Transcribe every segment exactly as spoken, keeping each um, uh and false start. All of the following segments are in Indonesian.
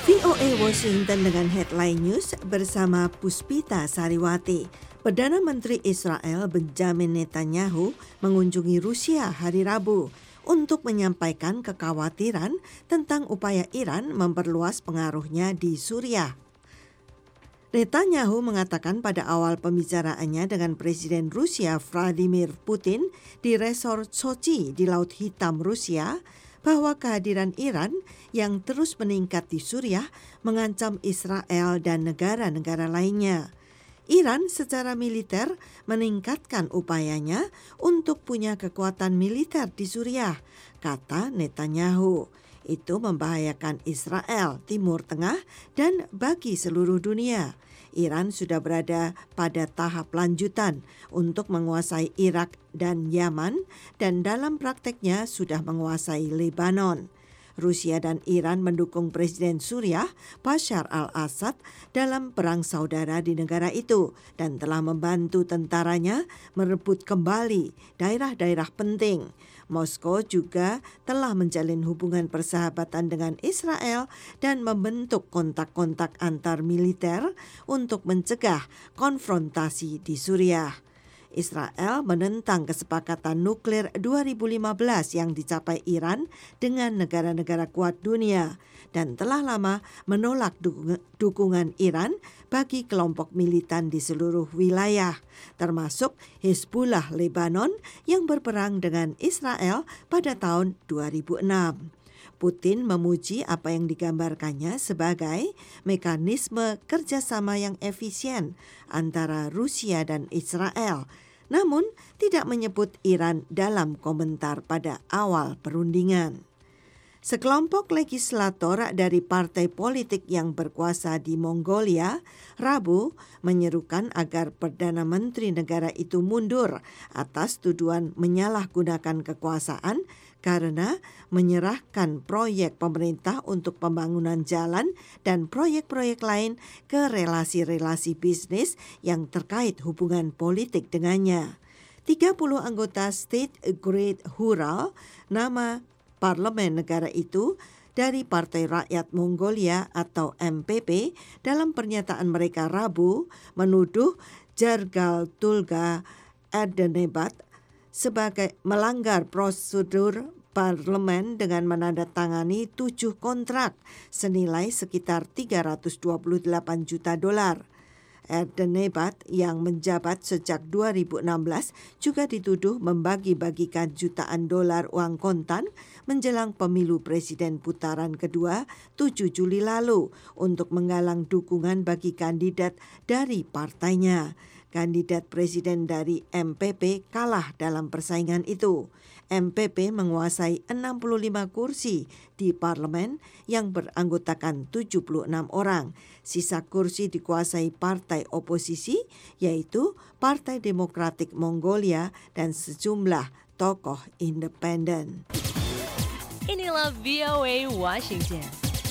V O A Washington dengan Headline News bersama Puspita Sariwati. Perdana Menteri Israel Benjamin Netanyahu mengunjungi Rusia hari Rabu untuk menyampaikan kekhawatiran tentang upaya Iran memperluas pengaruhnya di Suriah. Netanyahu mengatakan pada awal pembicaraannya dengan Presiden Rusia Vladimir Putin di resort Sochi di Laut Hitam Rusia bahwa kehadiran Iran yang terus meningkat di Suriah mengancam Israel dan negara-negara lainnya. Iran secara militer meningkatkan upayanya untuk punya kekuatan militer di Suriah, kata Netanyahu. Itu membahayakan Israel, Timur Tengah, dan bagi seluruh dunia. Iran sudah berada pada tahap lanjutan untuk menguasai Irak dan Yaman, dan dalam prakteknya sudah menguasai Lebanon. Rusia dan Iran mendukung Presiden Suriah Bashar al-Assad dalam perang saudara di negara itu dan telah membantu tentaranya merebut kembali daerah-daerah penting. Moskow juga telah menjalin hubungan persahabatan dengan Israel dan membentuk kontak-kontak antar militer untuk mencegah konfrontasi di Suriah. Israel menentang kesepakatan nuklir dua ribu lima belas yang dicapai Iran dengan negara-negara kuat dunia dan telah lama menolak dukungan Iran bagi kelompok militan di seluruh wilayah, termasuk Hezbollah Lebanon yang berperang dengan Israel pada tahun dua ribu enam. Putin memuji apa yang digambarkannya sebagai mekanisme kerjasama yang efisien antara Rusia dan Israel, namun tidak menyebut Iran dalam komentar pada awal perundingan. Sekelompok legislator dari partai politik yang berkuasa di Mongolia, Rabu, menyerukan agar Perdana Menteri negara itu mundur atas tuduhan menyalahgunakan kekuasaan karena menyerahkan proyek pemerintah untuk pembangunan jalan dan proyek-proyek lain ke relasi-relasi bisnis yang terkait hubungan politik dengannya. tiga puluh anggota State Great Hural, nama parlemen negara itu, dari Partai Rakyat Mongolia atau M P P dalam pernyataan mereka Rabu menuduh Jargal Tulga Erdenebat sebagai melanggar prosedur parlemen dengan menandatangani tujuh kontrak senilai sekitar tiga ratus dua puluh delapan juta dolar. Erdenebat yang menjabat sejak dua ribu enam belas juga dituduh membagi-bagikan jutaan dolar uang kontan menjelang pemilu presiden putaran kedua tujuh Juli lalu untuk menggalang dukungan bagi kandidat dari partainya. Kandidat presiden dari M P P kalah dalam persaingan itu. M P P menguasai enam puluh lima kursi di parlemen yang beranggotakan tujuh puluh enam orang. Sisa kursi dikuasai partai oposisi, yaitu Partai Demokratik Mongolia dan sejumlah tokoh independen. Inilah V O A Washington.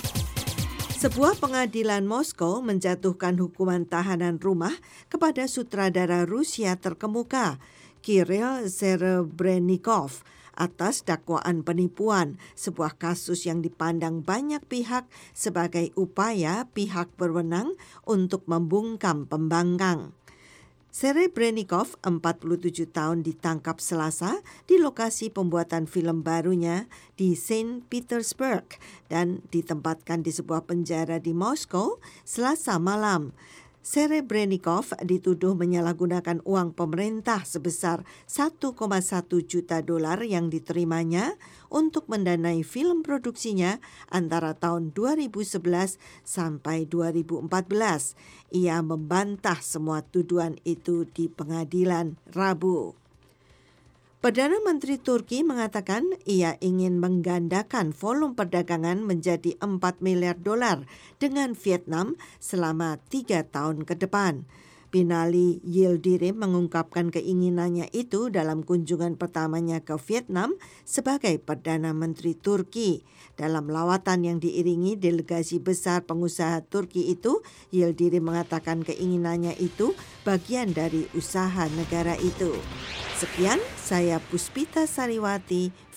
Sebuah pengadilan Moskow menjatuhkan hukuman tahanan rumah kepada sutradara Rusia terkemuka, Kirill Serebrennikov, atas dakwaan penipuan, sebuah kasus yang dipandang banyak pihak sebagai upaya pihak berwenang untuk membungkam pembangkang. Serebrennikov, empat puluh tujuh tahun, ditangkap Selasa di lokasi pembuatan film barunya di Saint Petersburg dan ditempatkan di sebuah penjara di Moskow Selasa malam. Serebrennikov dituduh menyalahgunakan uang pemerintah sebesar satu koma satu juta dolar yang diterimanya untuk mendanai film produksinya antara tahun dua ribu sebelas sampai dua ribu empat belas. Ia membantah semua tuduhan itu di pengadilan Rabu. Perdana Menteri Turki mengatakan ia ingin menggandakan volume perdagangan menjadi empat miliar dolar dengan Vietnam selama tiga tahun ke depan. Binali Yildirim mengungkapkan keinginannya itu dalam kunjungan pertamanya ke Vietnam sebagai Perdana Menteri Turki. Dalam lawatan yang diiringi delegasi besar pengusaha Turki itu, Yildirim mengatakan keinginannya itu bagian dari usaha negara itu. Sekian, saya Puspita Sariwati.